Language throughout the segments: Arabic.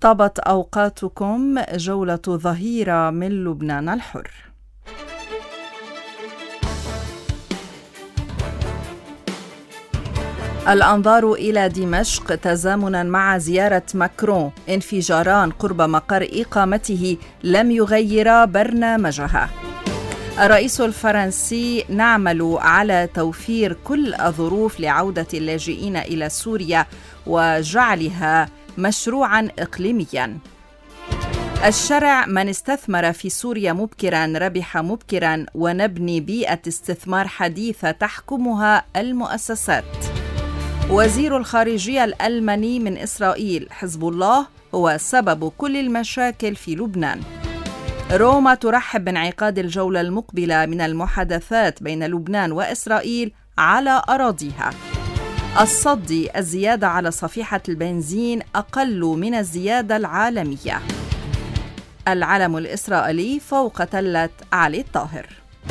طابت أوقاتكم. جولة ظهيرة من لبنان الحر. الأنظار إلى دمشق تزامنا مع زيارة ماكرون. انفجاران قرب مقر إقامته لم يغيرا برنامجها. الرئيس الفرنسي: نعمل على توفير كل الظروف لعودة اللاجئين إلى سوريا وجعلها مشروعا إقليميا. الشرع: من استثمر في سوريا مبكرا ربح مبكرا، ونبني بيئة استثمار حديثة تحكمها المؤسسات. وزير الخارجية الألماني من إسرائيل: حزب الله هو سبب كل المشاكل في لبنان. روما ترحب بانعقاد الجولة المقبلة من المحادثات بين لبنان وإسرائيل على أراضيها. الصدي: الزيادة على صفيحة البنزين أقل من الزيادة العالمية. العلم الإسرائيلي فوق تلة علي الطاهر.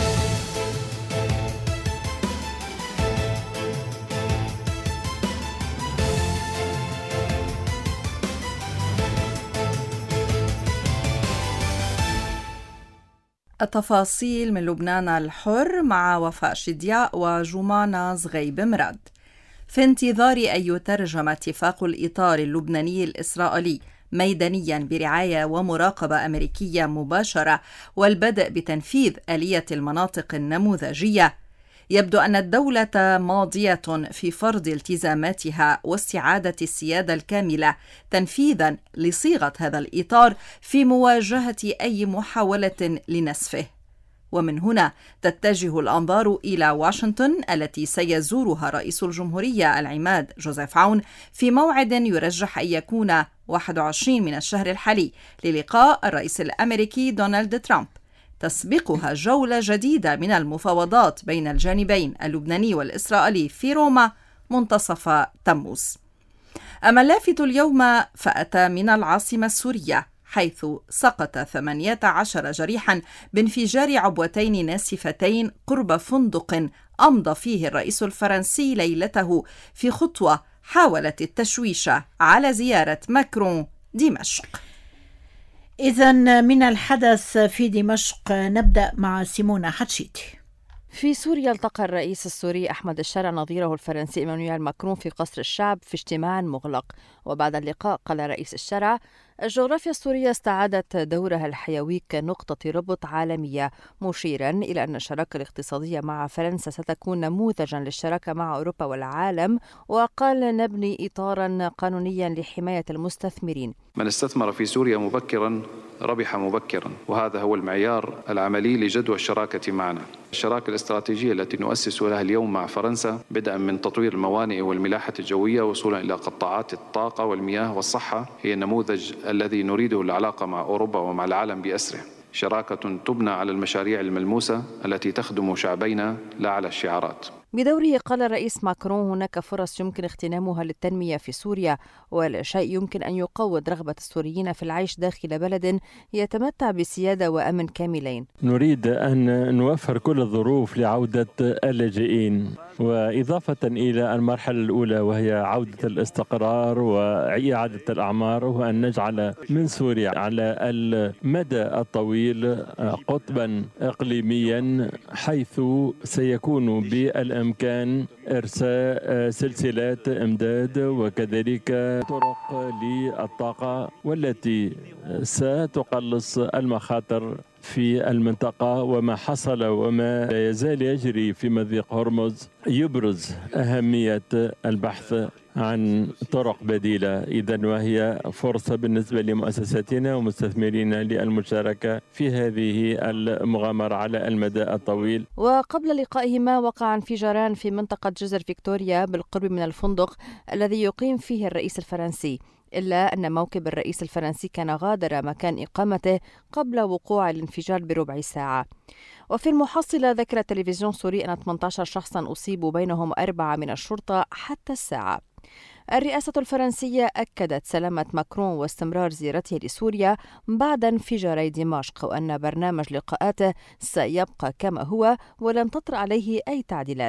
التفاصيل من لبنان الحر مع وفاء شدياء وجمانة زغيب مراد. في انتظار أن يترجم اتفاق الإطار اللبناني الإسرائيلي ميدانيا برعاية ومراقبة أمريكية مباشرة والبدء بتنفيذ آلية المناطق النموذجية، يبدو أن الدولة ماضية في فرض التزاماتها واستعادة السيادة الكاملة تنفيذا لصيغة هذا الإطار في مواجهة أي محاولة لنسفه. ومن هنا تتجه الأنظار إلى واشنطن التي سيزورها رئيس الجمهورية العماد جوزيف عون في موعد يرجح أن يكون 21 من الشهر الحالي للقاء الرئيس الأمريكي دونالد ترامب. تسبقها جولة جديدة من المفاوضات بين الجانبين اللبناني والإسرائيلي في روما منتصف تموز. أما اللافت اليوم فأتى من العاصمة السورية، حيث سقط 18 جريحا بانفجار عبوتين ناسفتين قرب فندق أمضى فيه الرئيس الفرنسي ليلته في خطوة حاولت التشويش على زيارة ماكرون دمشق. إذن من الحدث في دمشق نبدأ مع سيمونة حتشيتي. في سوريا التقى الرئيس السوري أحمد الشرع نظيره الفرنسي إيمانويل ماكرون في قصر الشعب في اجتماع مغلق. وبعد اللقاء قال رئيس الشرع: الجغرافيا السورية استعادت دورها الحيوي كنقطة ربط عالمية، مشيرا إلى أن الشراكة الاقتصادية مع فرنسا ستكون نموذجا للشراكة مع أوروبا والعالم. وقال: نبني إطارا قانونيا لحماية المستثمرين. من استثمر في سوريا مبكرا ربح مبكرا، وهذا هو المعيار العملي لجدوى الشراكة معنا. الشراكة الاستراتيجية التي نؤسس لها اليوم مع فرنسا، بدءا من تطوير الموانئ والملاحة الجوية وصولا إلى قطاعات الطاقة والمياه والصحة، هي النموذج الذي نريده العلاقة مع أوروبا ومع العالم بأسره. شراكة تبنى على المشاريع الملموسة التي تخدم شعبينا لا على الشعارات. بدوره قال الرئيس ماكرون: هناك فرص يمكن اغتنامها للتنمية في سوريا، ولا شيء يمكن أن يقوض رغبة السوريين في العيش داخل بلد يتمتع بسيادة وأمن كاملين. نريد أن نوفر كل الظروف لعودة اللاجئين، وإضافة إلى المرحلة الأولى وهي عودة الاستقرار وإعادة الأعمار، وأن نجعل من سوريا على المدى الطويل قطبا إقليميا، حيث سيكون بالأمكان إرساء سلسلات إمداد وكذلك طرق للطاقة، والتي ستقلص المخاطر في المنطقة. وما حصل وما لا يزال يجري في مضيق هرمز يبرز أهمية البحث عن طرق بديلة، إذن وهي فرصة بالنسبة لمؤسساتنا ومستثمرين للمشاركة في هذه المغامرة على المدى الطويل. وقبل لقائهما وقع انفجاران في منطقة جزر فيكتوريا بالقرب من الفندق الذي يقيم فيه الرئيس الفرنسي، إلا أن موكب الرئيس الفرنسي كان غادر مكان إقامته قبل وقوع الانفجار بربع ساعة. وفي المحصلة ذكر التلفزيون السوري أن 18 شخصا أصيبوا، بينهم 4 من الشرطة حتى الساعة. الرئاسة الفرنسية أكدت سلامة ماكرون واستمرار زيارته لسوريا بعد انفجاري دمشق، وأن برنامج لقاءاته سيبقى كما هو ولن تطرأ عليه أي تعديلات.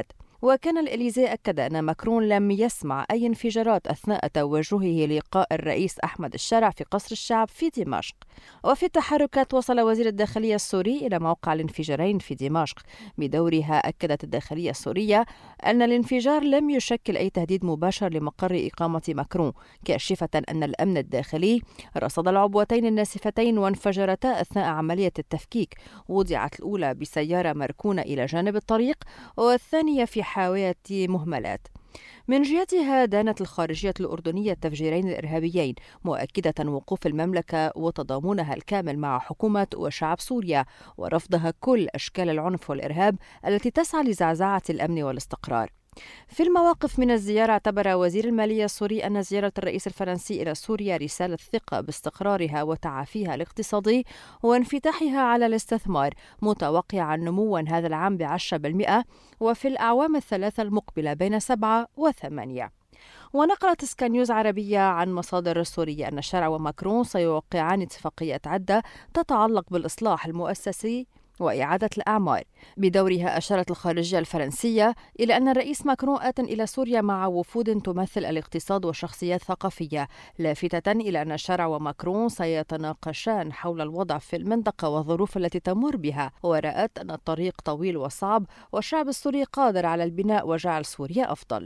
وكان الإليزي أكد أن ماكرون لم يسمع أي انفجارات أثناء توجهه لقاء الرئيس أحمد الشارع في قصر الشعب في دمشق. وفي التحركات وصل وزير الداخلية السوري إلى موقع الانفجارين في دمشق. بدورها أكدت الداخلية السورية أن الانفجار لم يشكل أي تهديد مباشر لمقر إقامة ماكرون، كاشفة أن الأمن الداخلي رصد العبوتين الناسفتين وانفجرتا أثناء عملية التفكيك، وضعت الأولى بسيارة مركونة إلى جانب الطريق والثانية في حاوية مهملات. من جهتها دانت الخارجية الأردنية التفجيرين الإرهابيين، مؤكدة وقوف المملكة وتضامنها الكامل مع حكومة وشعب سوريا ورفضها كل أشكال العنف والإرهاب التي تسعى لزعزعة الأمن والاستقرار. في المواقف من الزيارة، اعتبر وزير المالية السوري أن زيارة الرئيس الفرنسي إلى سوريا رسالة ثقة باستقرارها وتعافيها الاقتصادي وانفتاحها على الاستثمار، متوقعا نموا هذا العام ب10% وفي الأعوام الثلاثة المقبلة بين 7 و8. ونقلت سكاي نيوز عربية عن مصادر سورية أن الشارع وماكرون سيوقعان اتفاقيات عدة تتعلق بالإصلاح المؤسسي وإعادة الأعمار. بدورها أشارت الخارجية الفرنسية إلى أن الرئيس ماكرون آت إلى سوريا مع وفود تمثل الاقتصاد وشخصيات ثقافية، لافتة إلى أن الشارع وماكرون سيتناقشان حول الوضع في المنطقة والظروف التي تمر بها، ورأت أن الطريق طويل وصعب والشعب السوري قادر على البناء وجعل سوريا أفضل.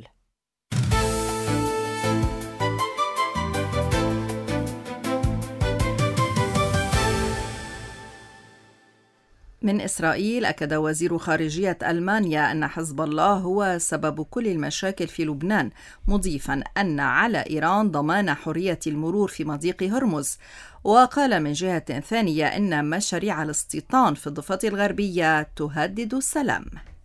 من إسرائيل، أكد وزير خارجية ألمانيا أن حزب الله هو سبب كل المشاكل في لبنان، مضيفا أن على إيران ضمان حرية المرور في مضيق هرمز. وقال من جهة ثانية أن مشاريع الاستيطان في الضفة الغربية تهدد السلام.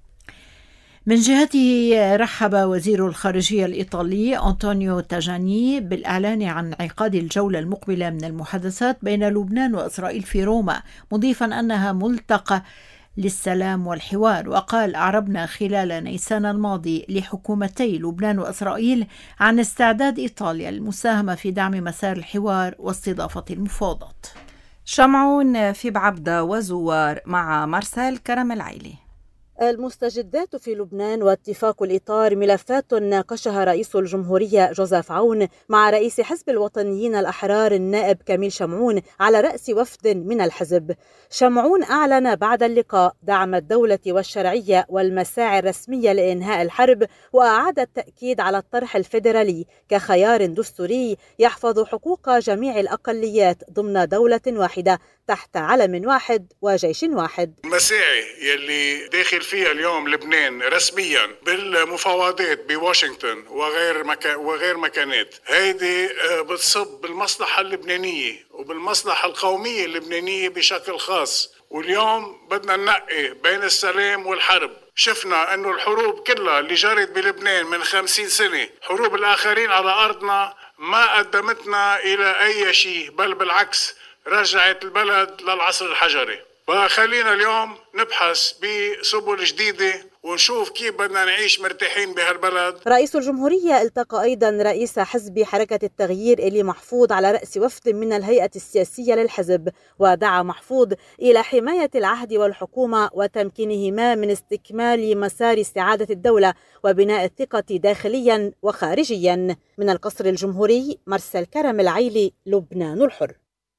من جهته رحب وزير الخارجية الإيطالي أنطونيو تاجاني بالإعلان عن انعقاد الجولة المقبلة من المحادثات بين لبنان وإسرائيل في روما، مضيفا أنها ملتقى للسلام والحوار. وقال: أعربنا خلال نيسان الماضي لحكومتي لبنان وإسرائيل عن استعداد إيطاليا للمساهمة في دعم مسار الحوار واستضافة المفاوضات. شمعون في بعبدة وزوار مع مارسيل كرم العيلي. المستجدات في لبنان واتفاق الإطار ملفات ناقشها رئيس الجمهورية جوزيف عون مع رئيس حزب الوطنيين الأحرار النائب كميل شمعون على رأس وفد من الحزب. شمعون أعلن بعد اللقاء دعم الدولة والشرعية والمساعي الرسمية لإنهاء الحرب، وأعاد التأكيد على الطرح الفيدرالي كخيار دستوري يحفظ حقوق جميع الأقليات ضمن دولة واحدة تحت علم واحد وجيش واحد. المساعي يلي داخل فيها اليوم لبنان رسميا بالمفاوضات بواشنطن وغير مكانات، هيدي بتصب بالمصلحة اللبنانية وبالمصلحة القومية اللبنانية بشكل خاص. واليوم بدنا ننقي بين السلام والحرب. شفنا انه الحروب كلها اللي جرت بلبنان من 50 سنة، حروب الآخرين على أرضنا، ما قدمتنا إلى أي شيء، بل بالعكس رجعت البلد للعصر الحجري. فخلينا اليوم نبحث بسبل جديدة ونشوف كيف بدنا نعيش مرتاحين بهالبلد. رئيس الجمهورية التقى أيضا رئيس حزب حركة التغيير إلي محفوظ على رأس وفد من الهيئة السياسية للحزب، ودعا محفوظ إلى حماية العهد والحكومة وتمكينهما من استكمال مسار استعادة الدولة وبناء الثقة داخليا وخارجيا. من القصر الجمهوري، مارسيل كرم العيلي، لبنان الحر.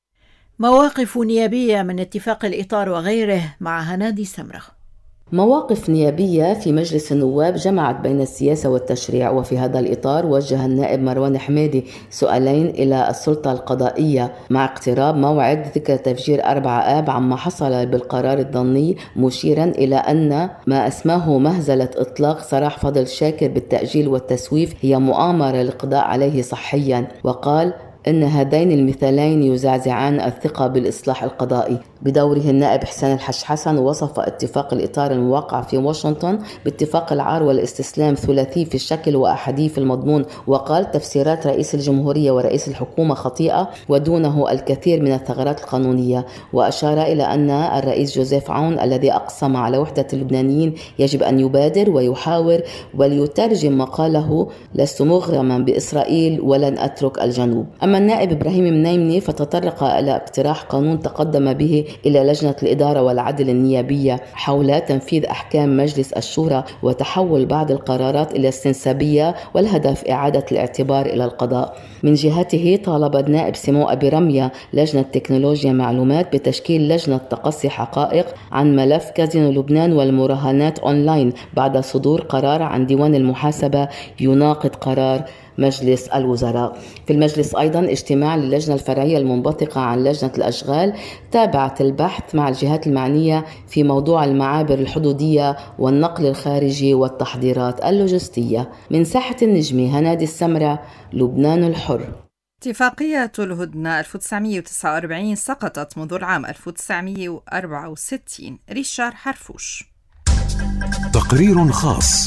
مواقف نيابية من اتفاق الإطار وغيره مع هنادي سمرة. مواقف نيابية في مجلس النواب جمعت بين السياسة والتشريع، وفي هذا الإطار وجه النائب مروان حميدي سؤالين إلى السلطة القضائية مع اقتراب موعد ذكرى تفجير 4 آب عما حصل بالقرار الضمني، مشيرا إلى أن ما أسماه مهزلة إطلاق سراح فضل شاكر بالتأجيل والتسويف هي مؤامرة للقضاء عليه صحيا. وقال إن هذين المثالين يزعزعان الثقة بالإصلاح القضائي. بدوره النائب حسين الحش حسن وصف اتفاق الإطار الموقع في واشنطن باتفاق العار والاستسلام ثلاثي في الشكل وأحادي في المضمون، وقال تفسيرات رئيس الجمهورية ورئيس الحكومة خطيئة ودونه الكثير من الثغرات القانونية. وأشار إلى أن الرئيس جوزيف عون الذي أقسم على وحدة اللبنانيين يجب أن يبادر ويحاور وليترجم مقاله: لست مغرما بإسرائيل ولن أترك الجنوب. أما النائب إبراهيم منيمني فتطرق إلى اقتراح قانون تقدم به إلى لجنة الإدارة والعدل النيابية حول تنفيذ أحكام مجلس الشورى وتحول بعض القرارات إلى استنسابية، والهدف إعادة الاعتبار إلى القضاء. من جهته طالب النائب سيمو أبي رمية لجنة تكنولوجيا معلومات بتشكيل لجنة تقصي حقائق عن ملف كازينو لبنان والمراهنات أونلاين بعد صدور قرار عن ديوان المحاسبة يناقض قرار مجلس الوزراء. في المجلس أيضا اجتماع للجنة الفرعية المنبثقة عن لجنة الأشغال تابعت البحث مع الجهات المعنية في موضوع المعابر الحدودية والنقل الخارجي والتحضيرات اللوجستية. من ساحة النجمي هنادي السمرة، لبنان الحر. اتفاقية الهدنة 1949 سقطت منذ العام 1964. ريشار حرفوش. تقرير خاص.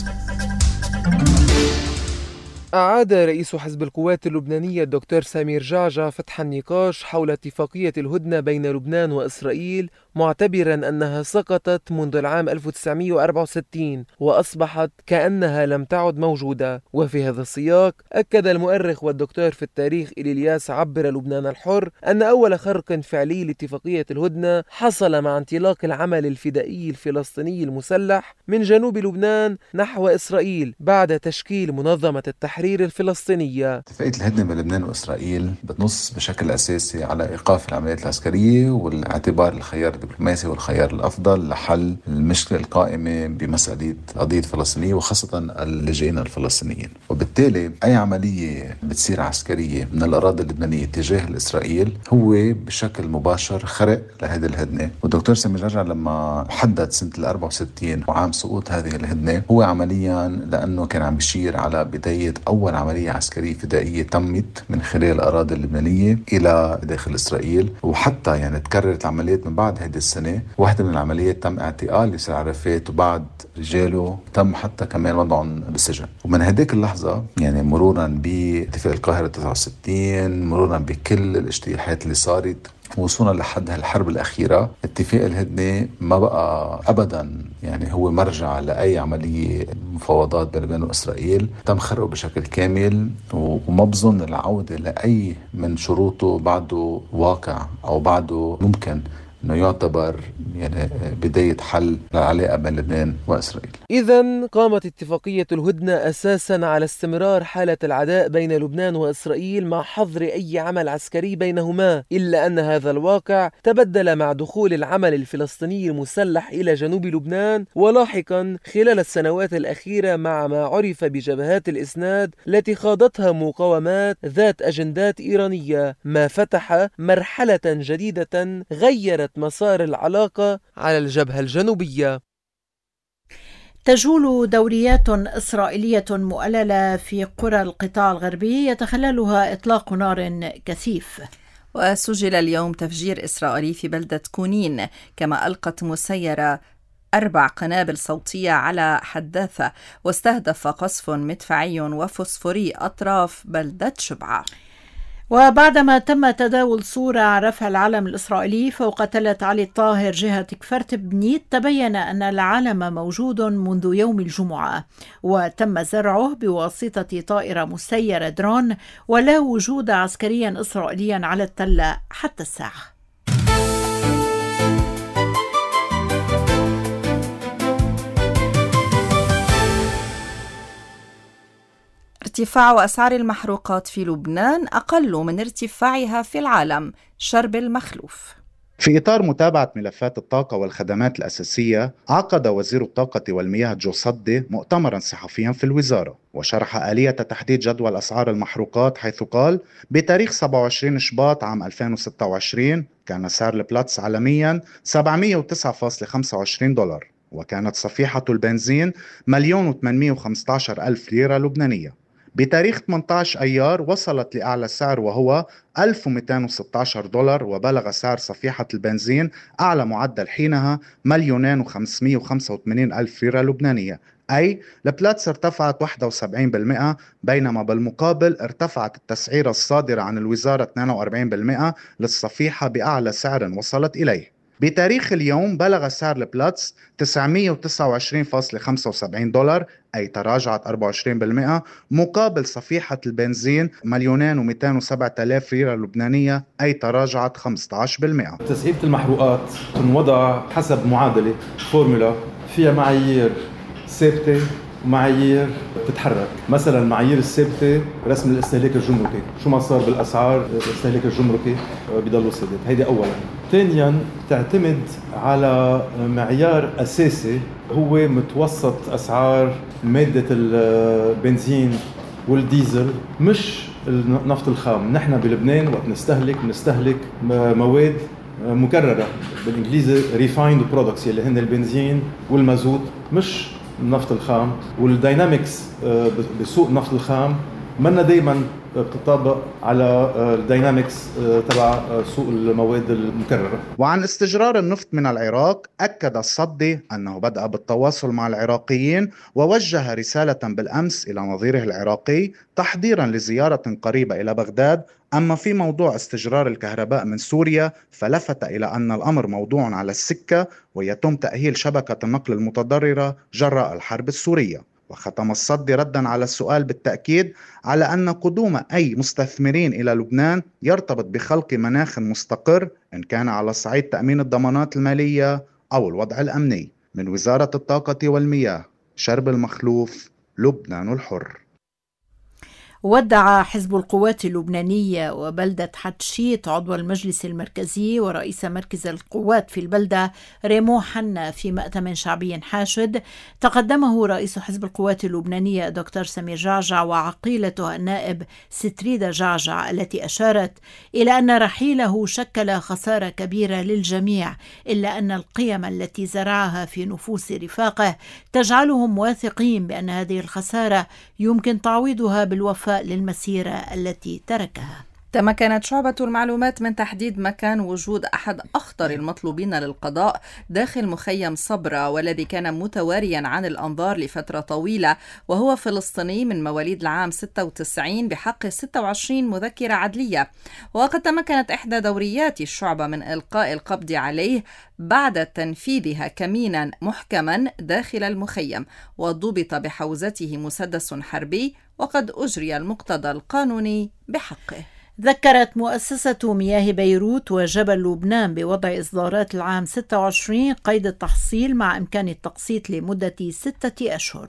أعاد رئيس حزب القوات اللبنانية الدكتور سمير جعجع فتح النقاش حول اتفاقية الهدنة بين لبنان وإسرائيل، معتبرا أنها سقطت منذ العام 1964 وأصبحت كأنها لم تعد موجودة. وفي هذا السياق أكد المؤرخ والدكتور في التاريخ إلياس عبر لبنان الحر أن أول خرق فعلي لاتفاقية الهدنة حصل مع انطلاق العمل الفدائي الفلسطيني المسلح من جنوب لبنان نحو إسرائيل بعد تشكيل منظمة التحرير الفلسطينية. اتفاقية الهدنة بين لبنان وإسرائيل بتنص بشكل أساسي على إيقاف العمليات العسكرية والاعتبار الخيار الدبلوماسي والخيار الأفضل لحل المشكلة القائمة بمسألة قضية فلسطينية وخاصة اللاجئين الفلسطينيين. وبالتالي أي عملية بتصير عسكرية من الأراضي اللبنانية تجاه إسرائيل هو بشكل مباشر خرق لهذه الهدنة. والدكتور سمير جعجع لما حدد سنة 64 وعام سقوط هذه الهدنة هو عمليا لأنه كان عم بيشير على بداية أول عملية عسكرية فدائية تمت من خلال الأراضي اللبنانية إلى داخل إسرائيل، وحتى يعني تكررت العمليات من بعد هذه السنة. واحدة من العمليات تم اعتقال ياسر عرفات وبعد رجاله تم حتى كمان وضعهم بالسجن. ومن هذيك اللحظة يعني مرورا باتفاق القاهرة 69 مرورا بكل الاجتياحات اللي صارت وصولا لحد هالحرب الأخيرة، اتفاق الهدنة ما بقى أبدا يعني هو مرجع لأي عملية مفاوضات بين لبنان وإسرائيل. تم خرقه بشكل كامل وما بظن العودة لأي من شروطه بعده واقع أو بعده ممكن أنه يعتبر يعني بداية حل للعلاقة بين لبنان وإسرائيل. إذن قامت اتفاقية الهدنة أساساً على استمرار حالة العداء بين لبنان وإسرائيل مع حظر أي عمل عسكري بينهما، إلا أن هذا الواقع تبدل مع دخول العمل الفلسطيني المسلح إلى جنوب لبنان، ولاحقاً خلال السنوات الأخيرة مع ما عرف بجبهات الإسناد التي خاضتها مقاومات ذات أجندات إيرانية، ما فتح مرحلة جديدة غيرت مسار العلاقة على الجبهة الجنوبية. تجول دوريات إسرائيلية مؤللة في قرى القطاع الغربي يتخللها إطلاق نار كثيف. وسجل اليوم تفجير إسرائيلي في بلدة كونين، كما ألقت مسيرة 4 قنابل صوتية على حداثة، واستهدف قصف مدفعي وفوسفوري أطراف بلدة شبعة. وبعدما تم تداول صورة عن رفع العلم الإسرائيلي فوق تلة علي الطاهر جهة كفرت بنيت، تبين أن العلم موجود منذ يوم الجمعة، وتم زرعه بواسطة طائرة مسيرة درون، ولا وجود عسكريا إسرائيليا على التلة حتى الساعة. ارتفاع أسعار المحروقات في لبنان أقل من ارتفاعها في العالم. شرب المخلوف. في إطار متابعة ملفات الطاقة والخدمات الأساسية، عقد وزير الطاقة والمياه جو صدي مؤتمرا صحفيا في الوزارة، وشرح آلية تحديد جدول أسعار المحروقات، حيث قال: بتاريخ 27 شباط عام 2026 كان سعر البلاتس عالميا 709.25 دولار، وكانت صفيحة البنزين 1,815,000 ليرة لبنانية. بتاريخ 18 أيار وصلت لأعلى سعر وهو 1216 دولار، وبلغ سعر صفيحة البنزين أعلى معدل حينها 2,585,000 ليرة لبنانية، أي البلاتس ارتفعت 71%، بينما بالمقابل ارتفعت التسعيرة الصادرة عن الوزارة 42% للصفيحة بأعلى سعر وصلت إليه. بتاريخ اليوم بلغ سعر البلاتس $929.75، أي تراجعت 24%، مقابل صفيحة البنزين 2,207,000 ليرة لبنانية، أي تراجعت 15%. تسعيرة المحروقات تنوضع حسب معادلة فورمولا فيها معايير ثابتة ومعايير تتحرك. مثلا المعايير الثابتة رسم الاستهلاك الجمركي، شو ما صار بالأسعار الاستهلاك الجمركي بيضلوا ثابت، هيدي أولا. ثانيا تعتمد على معيار أساسي هو متوسط أسعار مادة البنزين والديزل، مش النفط الخام. نحن بلبنان وقت نستهلك مواد مكررة، بالإنجليزي refined products، اللي هن البنزين والمازوت، مش النفط الخام. والداينامكس بسوق النفط الخام منا دايما بتطبق على الداينامكس تبع سوق المواد المكررة. وعن استجرار النفط من العراق، أكد الصدي أنه بدأ بالتواصل مع العراقيين ووجه رسالة بالأمس إلى نظيره العراقي تحضيرا لزيارة قريبة إلى بغداد. أما في موضوع استجرار الكهرباء من سوريا فلفت إلى أن الأمر موضوع على السكة ويتم تأهيل شبكة النقل المتضررة جراء الحرب السورية. وختم الصدي ردا على السؤال بالتأكيد على أن قدوم أي مستثمرين إلى لبنان يرتبط بخلق مناخ مستقر، إن كان على صعيد تأمين الضمانات المالية أو الوضع الأمني. من وزارة الطاقة والمياه، شرب المخلوف، لبنان الحر. ودع حزب القوات اللبنانية وبلدة حتشيت عضو المجلس المركزي ورئيس مركز القوات في البلدة ريمو حنا في مؤتمر شعبي حاشد تقدمه رئيس حزب القوات اللبنانية دكتور سمير جعجع وعقيلته النائب ستريدا جعجع، التي أشارت إلى أن رحيله شكل خسارة كبيرة للجميع، إلا أن القيم التي زرعها في نفوس رفاقه تجعلهم واثقين بأن هذه الخسارة يمكن تعويضها بالوفاء للمسيرة التي تركها. تمكنت شعبة المعلومات من تحديد مكان وجود أحد أخطر المطلوبين للقضاء داخل مخيم صبرا، والذي كان متواريا عن الأنظار لفترة طويلة، وهو فلسطيني من مواليد العام 96 بحق 26 مذكرة عدلية. وقد تمكنت إحدى دوريات الشعبة من إلقاء القبض عليه بعد تنفيذها كمينا محكما داخل المخيم، وضبط بحوزته مسدس حربي، وقد أجري المقتضى القانوني بحقه. ذكرت مؤسسة مياه بيروت وجبل لبنان بوضع إصدارات العام 26 قيد التحصيل مع إمكان التقسيط لمدة 6 أشهر.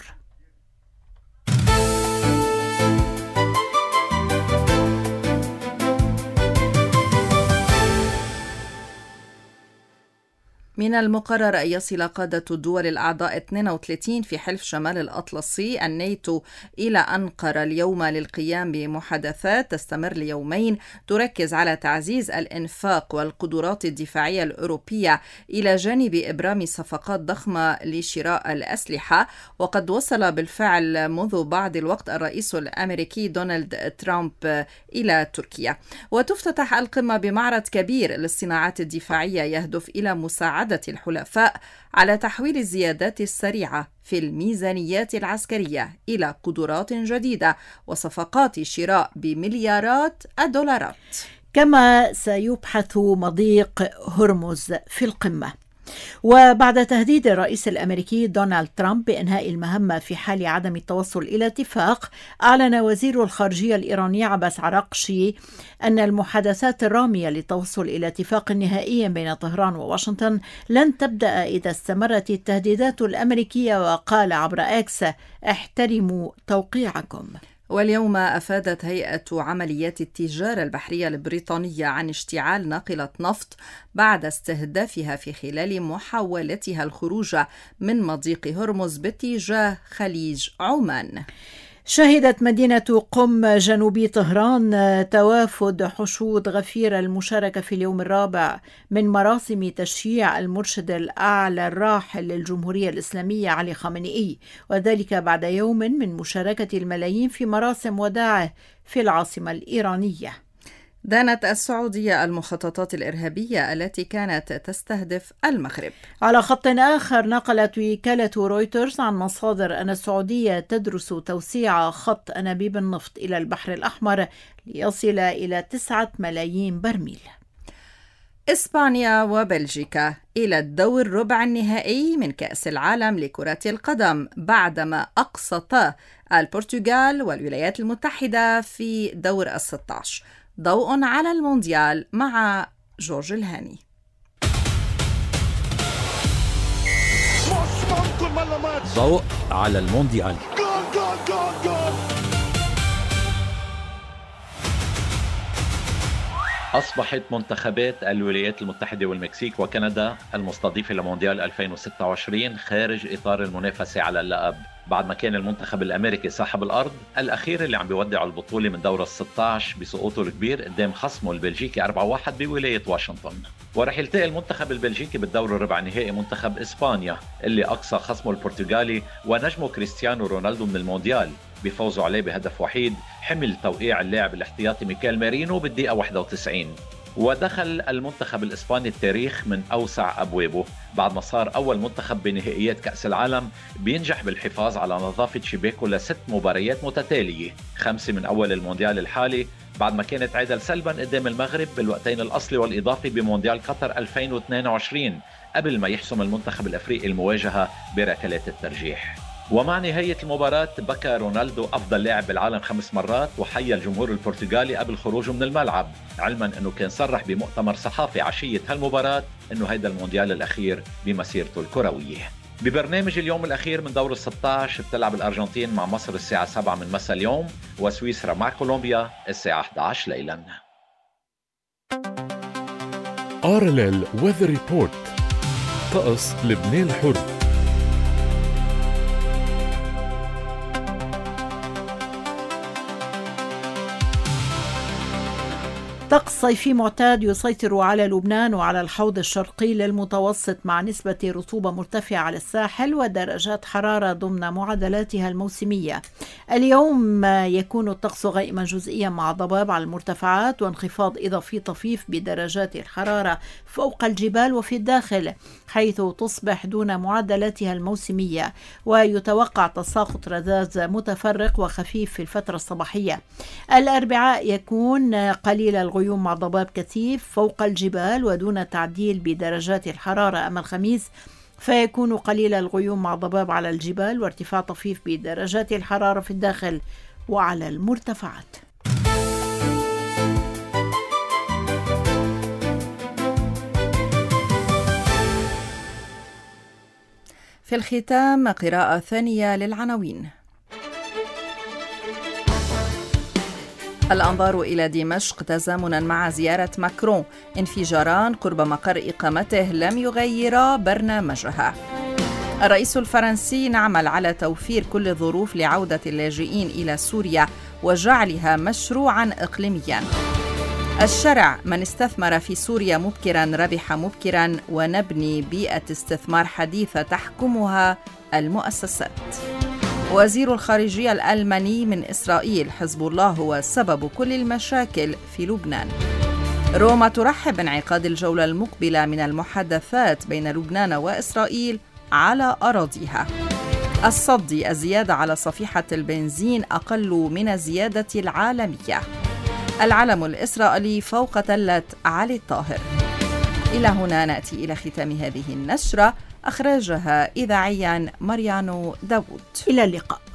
من المقرر أن يصل قادة الدول الأعضاء 32 في حلف شمال الأطلسي الناتو إلى أنقرة اليوم للقيام بمحادثات تستمر ليومين تركز على تعزيز الإنفاق والقدرات الدفاعية الأوروبية إلى جانب إبرام صفقات ضخمة لشراء الأسلحة. وقد وصل بالفعل منذ بعض الوقت الرئيس الأمريكي دونالد ترامب إلى تركيا، وتفتتح القمة بمعرض كبير للصناعات الدفاعية يهدف إلى مساعدة الحلفاء على تحويل الزيادات السريعة في الميزانيات العسكرية إلى قدرات جديدة وصفقات شراء بمليارات الدولارات. كما سيبحث مضيق هرمز في القمة. وبعد تهديد الرئيس الأمريكي دونالد ترامب بإنهاء المهمة في حال عدم التوصل إلى اتفاق، أعلن وزير الخارجية الإيراني عباس عراقشي أن المحادثات الرامية للتوصل إلى اتفاق نهائي بين طهران وواشنطن لن تبدأ إذا استمرت التهديدات الأمريكية، وقال عبر إكس: احترموا توقيعكم. واليوم أفادت هيئة عمليات التجارة البحرية البريطانية عن اشتعال ناقلة نفط بعد استهدافها في خلال محاولتها الخروج من مضيق هرمز باتجاه خليج عمان. شهدت مدينة قم جنوبي طهران توافد حشود غفير المشاركة في اليوم الرابع من مراسم تشييع المرشد الأعلى الراحل للجمهورية الإسلامية علي خامنئي، وذلك بعد يوم من مشاركة الملايين في مراسم وداعه في العاصمة الإيرانية. دانت السعودية المخططات الإرهابية التي كانت تستهدف المغرب. على خط آخر، نقلت وكالة رويترز عن مصادر أن السعودية تدرس توسيع خط أنابيب النفط إلى البحر الأحمر ليصل إلى 9 ملايين برميل. إسبانيا وبلجيكا إلى الدور ربع النهائي من كأس العالم لكرة القدم بعدما أقصتا البرتغال والولايات المتحدة في دور ال16. ضوء على المونديال مع جورج الهاني. ضوء على المونديال. أصبحت منتخبات الولايات المتحدة والمكسيك وكندا المستضيفة لمونديال 2026 خارج إطار المنافسة على اللقب، بعد ما كان المنتخب الأمريكي صاحب الأرض الأخير اللي عم بيودع البطولة من دور ال16 بسقوطه الكبير قدام خصمه البلجيكي 4-1 بولاية واشنطن. ورح يلتقي المنتخب البلجيكي بالدور الربع النهائي منتخب إسبانيا اللي أقصى خصمه البرتغالي ونجمه كريستيانو رونالدو من المونديال بفوزه عليه بهدف وحيد حمل توقيع اللاعب الاحتياطي ميكيل مارينو بالدقيقة 91. ودخل المنتخب الإسباني التاريخ من أوسع أبوابه بعد ما صار أول منتخب بنهائيات كأس العالم بينجح بالحفاظ على نظافة شباكه ل6 مباريات متتالية، 5 من أول المونديال الحالي بعد ما كانت عادل سلبا قدام المغرب بالوقتين الأصلي والإضافي بمونديال قطر 2022 قبل ما يحسم المنتخب الأفريقي المواجهة بركلات الترجيح. ومع نهاية المباراة بكى رونالدو أفضل لاعب بالعالم 5 مرات وحيا الجمهور البرتغالي قبل خروجه من الملعب، علما أنه كان صرح بمؤتمر صحافي عشية هالمباراة أنه هيدا المونديال الأخير بمسيرته الكروية. ببرنامج اليوم الأخير من دور ال16 بتلعب الأرجنتين مع مصر الساعة 7 من مساء اليوم وسويسرا مع كولومبيا الساعة 11 ليلا. RLL Weather Report. طقس لبنان الحر. طقس صيفي معتاد يسيطر على لبنان وعلى الحوض الشرقي للمتوسط مع نسبة رطوبة مرتفعة على الساحل ودرجات حرارة ضمن معدلاتها الموسمية. اليوم يكون الطقس غائما جزئيا مع ضباب على المرتفعات وانخفاض إضافي طفيف بدرجات الحرارة فوق الجبال وفي الداخل حيث تصبح دون معدلاتها الموسمية، ويتوقع تساقط رذاذ متفرق وخفيف في الفترة الصباحية. الأربعاء يكون قليل الغيوم مع ضباب كثيف فوق الجبال ودون تعديل بدرجات الحرارة. أما الخميس فيكون قليل الغيوم مع ضباب على الجبال وارتفاع طفيف بدرجات الحرارة في الداخل وعلى المرتفعات. في الختام قراءة ثانية للعناوين. الأنظار إلى دمشق تزامنا مع زيارة ماكرون. انفجاران قرب مقر إقامته لم يغيرا برنامجها. الرئيس الفرنسي نعمل على توفير كل الظروف لعودة اللاجئين إلى سوريا وجعلها مشروعا إقليميا. الشرع من استثمر في سوريا مبكرا ربح مبكرا ونبني بيئة استثمار حديثة تحكمها المؤسسات. وزير الخارجية الألماني من إسرائيل حزب الله هو سبب كل المشاكل في لبنان. روما ترحب بانعقاد الجولة المقبلة من المحادثات بين لبنان وإسرائيل على أراضيها. الصدي الزيادة على صفيحة البنزين أقل من الزيادة العالمية. العلم الإسرائيلي فوق تلة علي الطاهر. إلى هنا نأتي إلى ختام هذه النشرة، أخرجها إذاعيا مريانو داوود. إلى اللقاء.